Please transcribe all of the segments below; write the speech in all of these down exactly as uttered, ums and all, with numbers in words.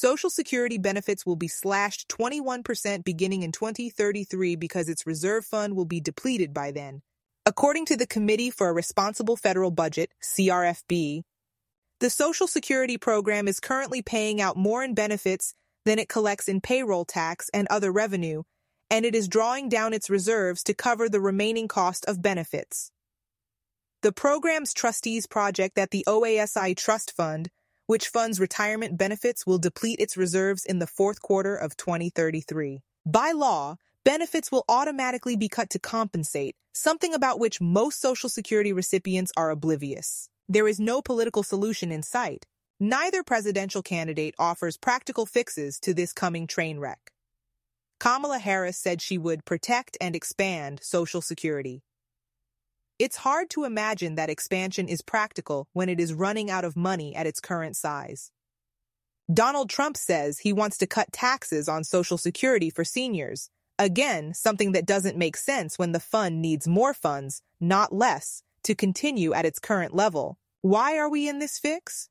Social Security benefits will be slashed twenty-one percent beginning in twenty thirty-three because its reserve fund will be depleted by then. According to the Committee for a Responsible Federal Budget, C R F B, the Social Security program is currently paying out more in benefits than it collects in payroll tax and other revenue, and it is drawing down its reserves to cover the remaining cost of benefits. The program's trustees project that the O A S I Trust Fund, which funds retirement benefits, will deplete its reserves in the fourth quarter of twenty thirty-three. By law, benefits will automatically be cut to compensate, something about which most Social Security recipients are oblivious. There is no political solution in sight. Neither presidential candidate offers practical fixes to this coming train wreck. Kamala Harris said she would protect and expand Social Security. It's hard to imagine that expansion is practical when it is running out of money at its current size. Donald Trump says he wants to cut taxes on Social Security for seniors. Again, something that doesn't make sense when the fund needs more funds, not less, to continue at its current level. Why are we in this fix?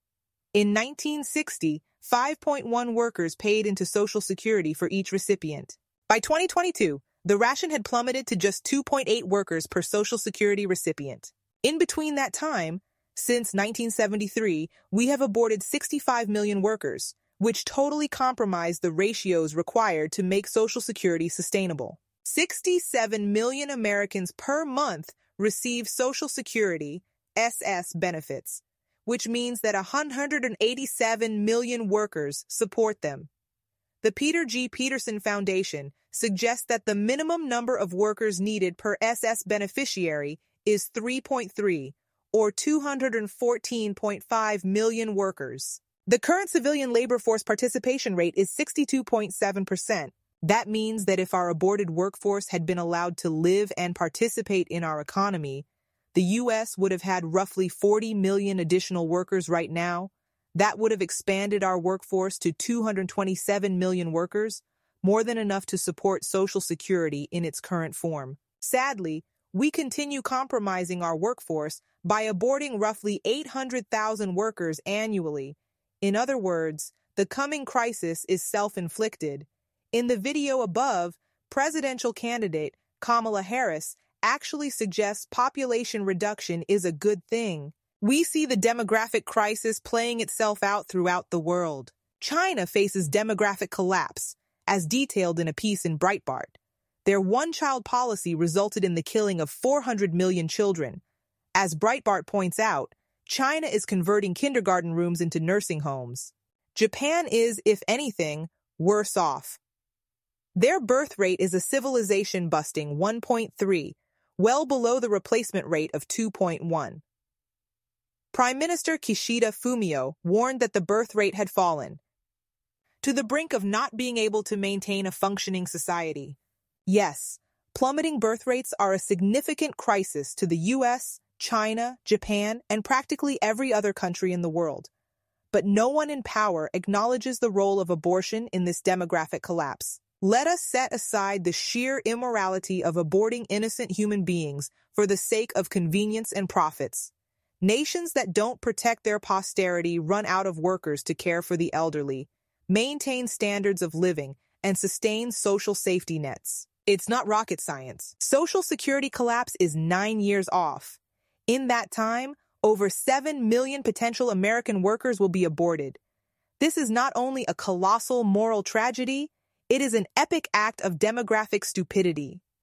In nineteen sixty, five point one workers paid into Social Security for each recipient. By twenty twenty-two, the ration had plummeted to just two point eight workers per Social Security recipient. In between that time, since nineteen seventy-three, we have aborted sixty-five million workers, which totally compromised the ratios required to make Social Security sustainable. sixty-seven million Americans per month receive Social Security S S benefits, which means that one hundred eighty-seven million workers support them. The Peter G. Peterson Foundation suggests that the minimum number of workers needed per S S beneficiary is three point three, or two hundred fourteen point five million workers. The current civilian labor force participation rate is sixty-two point seven percent. That means that if our aborted workforce had been allowed to live and participate in our economy, the U S would have had roughly forty million additional workers right now. That would have expanded our workforce to two hundred twenty-seven million workers, more than enough to support Social Security in its current form. Sadly, we continue compromising our workforce by aborting roughly eight hundred thousand workers annually. In other words, the coming crisis is self-inflicted. In the video above, presidential candidate Kamala Harris actually suggests population reduction is a good thing. We see the demographic crisis playing itself out throughout the world. China faces demographic collapse, as detailed in a piece in Breitbart. Their one-child policy resulted in the killing of four hundred million children. As Breitbart points out, China is converting kindergarten rooms into nursing homes. Japan is, if anything, worse off. Their birth rate is a civilization-busting one point three, well below the replacement rate of two point one. Prime Minister Kishida Fumio warned that the birth rate had fallen to the brink of not being able to maintain a functioning society. Yes, plummeting birth rates are a significant crisis to the U S, China, Japan, and practically every other country in the world. But no one in power acknowledges the role of abortion in this demographic collapse. Let us set aside the sheer immorality of aborting innocent human beings for the sake of convenience and profits. Nations that don't protect their posterity run out of workers to care for the elderly, maintain standards of living, and sustain social safety nets. It's not rocket science. Social Security collapse is nine years off. In that time, over seven million potential American workers will be aborted. This is not only a colossal moral tragedy, it is an epic act of demographic stupidity.